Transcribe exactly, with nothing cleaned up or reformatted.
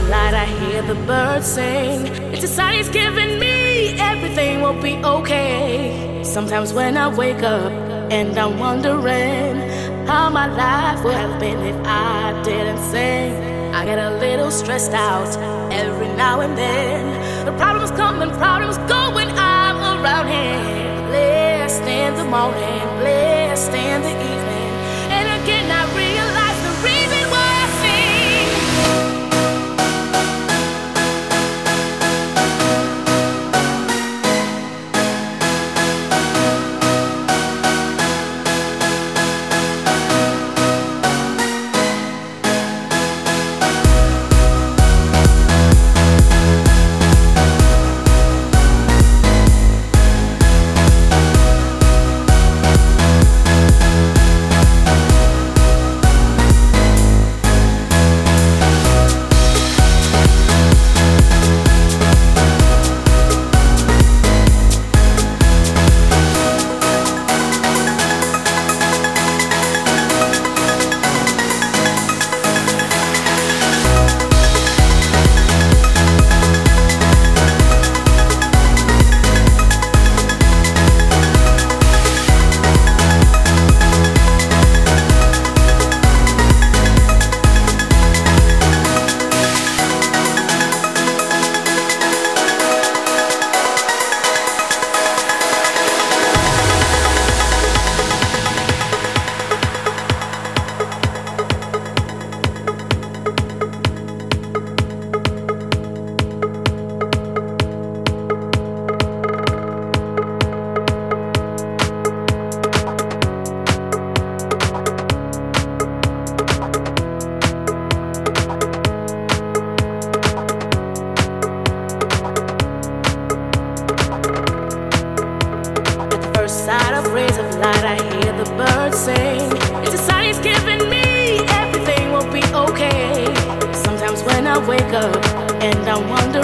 light, I hear the birds sing. It's a sign he's giving me, everything will be okay. Sometimes when I wake up and I'm wondering how my life would have been if I didn't sing, I get a little stressed out every now and then. The problems come and problems go when I'm around him. Blessed in the morning, blessed in the evening, and again I realize the reason why I sing. Rays of light, I hear the birds sing. It's a sign he's giving me, everything will be okay. Sometimes when I wake up and I wonder